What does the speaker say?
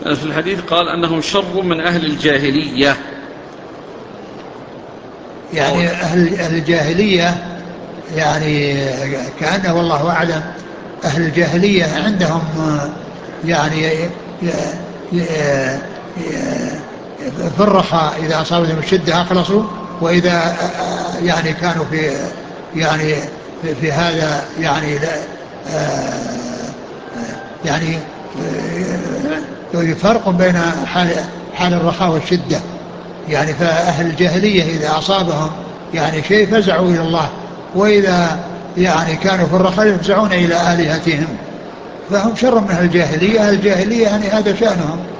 في الحديث قال أنهم شر من أهل الجاهلية. يعني أهل الجاهلية يعني كأنه والله أعلم أهل الجاهلية عندهم يعني في الرخاء إذا أصابتهم الشدة أخلصوا، وإذا يعني كانوا يعني في هذا يعني يعني فرق بين حال الرخاء والشدة. يعني فأهل الجاهلية إذا أصابهم يعني شيء فزعوا إلى الله، وإذا يعني كانوا في الرخاء يفزعون إلى آلهتهم، فهم شر من أهل الجاهلية. أهل الجاهلية يعني هذا شأنهم،